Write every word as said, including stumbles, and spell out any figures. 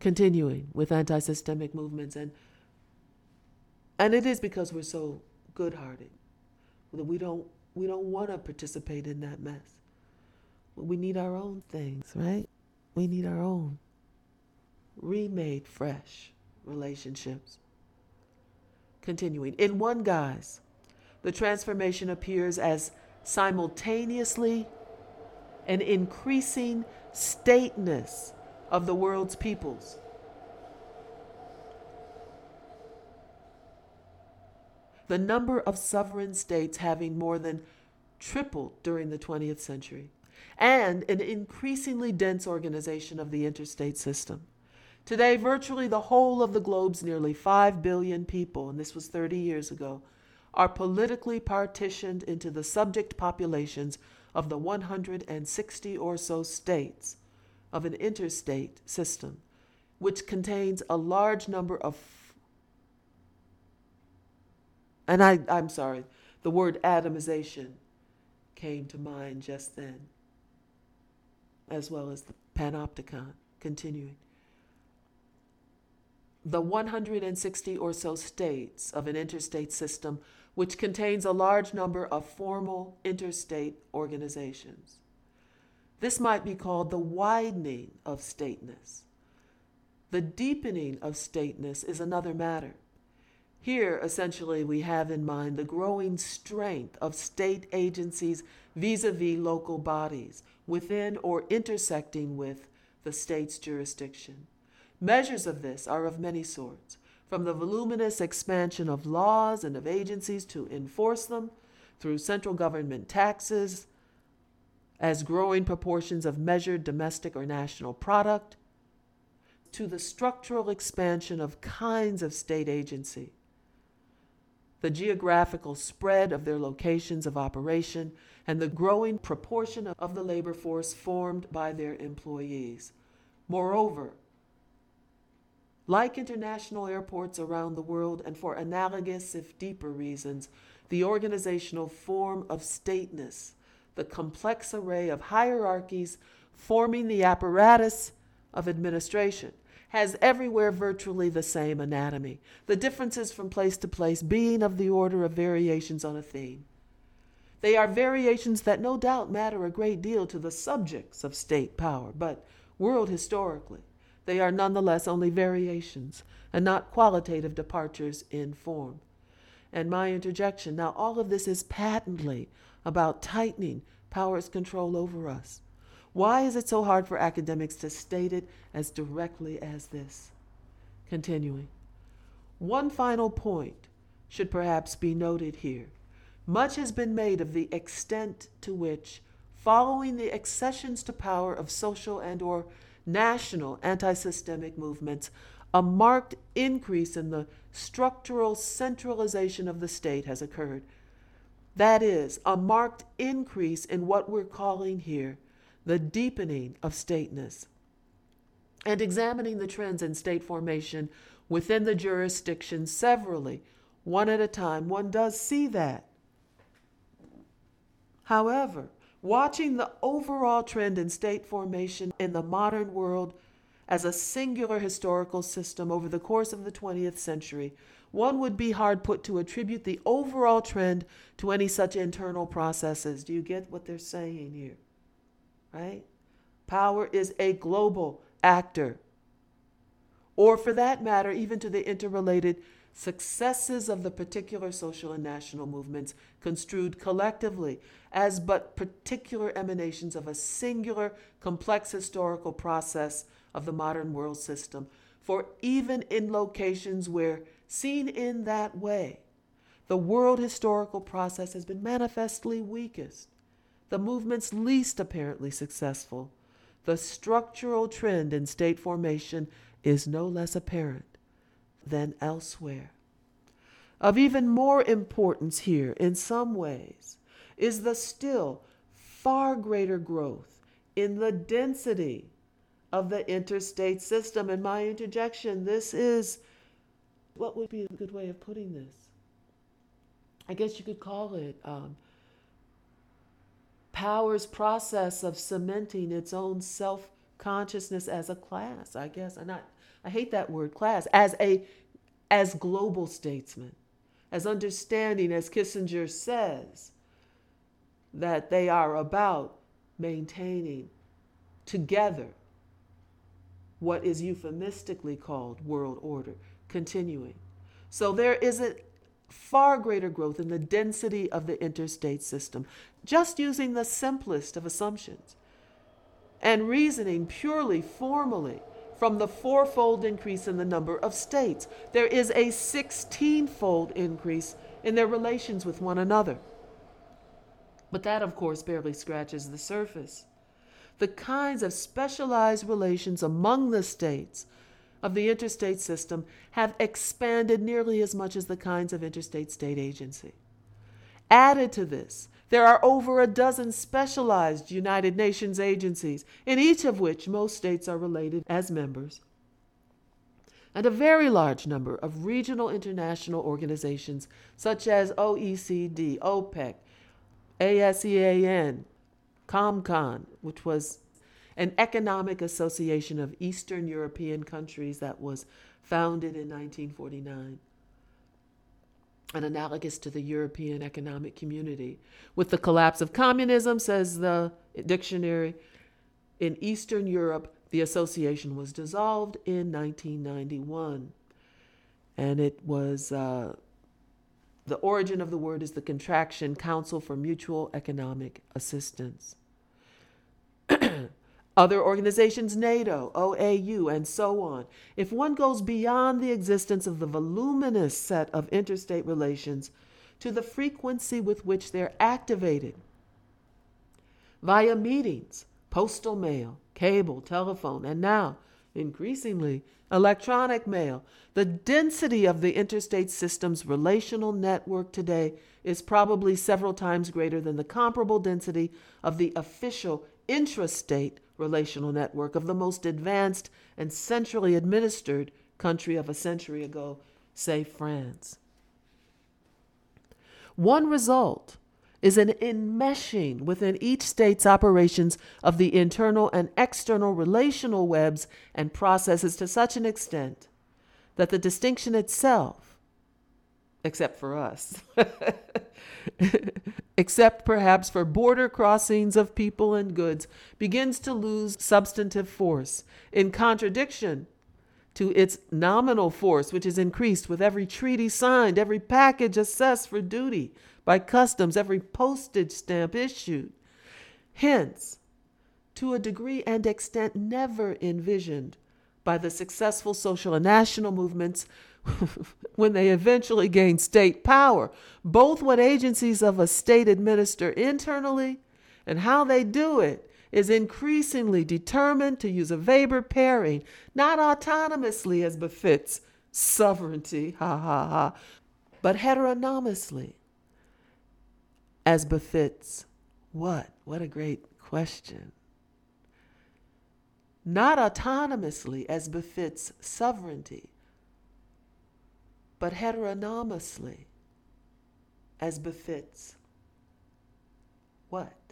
Continuing with anti-systemic movements, and and it is because we're so good-hearted that we don't we don't want to participate in that mess. We need our own things, right? We need our own remade fresh relationships. Continuing, in one guise, the transformation appears as simultaneously an increasing stateness of the world's peoples. The number of sovereign states having more than tripled during the twentieth century, and an increasingly dense organization of the interstate system. Today, virtually the whole of the globe's nearly five billion people, and this was thirty years ago, are politically partitioned into the subject populations of the one hundred sixty or so states of an interstate system, which contains a large number of, and I, I'm sorry, the word atomization came to mind just then, as well as the panopticon. Continuing. The one hundred sixty or so states of an interstate system, which contains a large number of formal interstate organizations. This might be called the widening of stateness. The deepening of stateness is another matter. Here, essentially, we have in mind the growing strength of state agencies vis-a-vis local bodies within or intersecting with the state's jurisdiction. Measures of this are of many sorts, from the voluminous expansion of laws and of agencies to enforce them, through central government taxes, as growing proportions of measured domestic or national product, to the structural expansion of kinds of state agency, the geographical spread of their locations of operation, and the growing proportion of the labor force formed by their employees. Moreover, like international airports around the world, and for analogous if deeper reasons, the organizational form of stateness, the complex array of hierarchies forming the apparatus of administration, has everywhere virtually the same anatomy, the differences from place to place being of the order of variations on a theme. They are variations that no doubt matter a great deal to the subjects of state power, but world historically, they are nonetheless only variations and not qualitative departures in form. And my interjection, now all of this is patently about tightening power's control over us. Why is it so hard for academics to state it as directly as this? Continuing. One final point should perhaps be noted here. Much has been made of the extent to which, following the accessions to power of social and or national anti-systemic movements, a marked increase in the structural centralization of the state has occurred. That is, a marked increase in what we're calling here the deepening of stateness. And examining the trends in state formation within the jurisdiction severally, one at a time, one does see that. However, watching the overall trend in state formation in the modern world as a singular historical system over the course of the twentieth century, one would be hard put to attribute the overall trend to any such internal processes. Do you get what they're saying here? Right? Power is a global actor. Or for that matter, even to the interrelated successes of the particular social and national movements construed collectively as but particular emanations of a singular, complex historical process of the modern world system. For even in locations where, seen in that way, the world historical process has been manifestly weakest, the movement's least apparently successful, the structural trend in state formation is no less apparent than elsewhere. Of even more importance here, in some ways, is the still far greater growth in the density of the interstate system. And my interjection, this is, what would be a good way of putting this? I guess you could call it um, power's process of cementing its own self consciousness as a class, I guess. And I, I hate that word class, as a as global statesmen, as understanding, as Kissinger says, that they are about maintaining together what is euphemistically called world order, continuing. So there is a far greater growth in the density of the interstate system, just using the simplest of assumptions and reasoning purely formally from the fourfold increase in the number of states. There is a sixteen-fold increase in their relations with one another. But that, of course, barely scratches the surface. The kinds of specialized relations among the states of the interstate system have expanded nearly as much as the kinds of interstate state agency. Added to this, there are over a dozen specialized United Nations agencies, in each of which most states are related as members, and a very large number of regional international organizations such as O E C D, OPEC, ASEAN, COMCON, which was an economic association of Eastern European countries that was founded in nineteen forty-nine, and analogous to the European Economic Community. With the collapse of communism, says the dictionary, in Eastern Europe, the association was dissolved in nineteen ninety-one. And it was, uh, the origin of the word is the contraction Council for Mutual Economic Assistance. Other organizations, NATO, O A U, and so on. If one goes beyond the existence of the voluminous set of interstate relations to the frequency with which they're activated, via meetings, postal mail, cable, telephone, and now, increasingly, electronic mail, the density of the interstate system's relational network today is probably several times greater than the comparable density of the official intrastate relational network of the most advanced and centrally administered country of a century ago, say France. One result is an enmeshing within each state's operations of the internal and external relational webs and processes to such an extent that the distinction itself, except for us, except perhaps for border crossings of people and goods, begins to lose substantive force, in contradiction to its nominal force, which is increased with every treaty signed, every package assessed for duty by customs, every postage stamp issued. Hence, to a degree and extent never envisioned by the successful social and national movements when they eventually gain state power, both what agencies of a state administer internally and how they do it is increasingly determined, to use a Weber pairing, not autonomously as befits sovereignty, ha ha ha, but heteronomously as befits what? What a great question. Not autonomously as befits sovereignty, but heteronomously as befits what?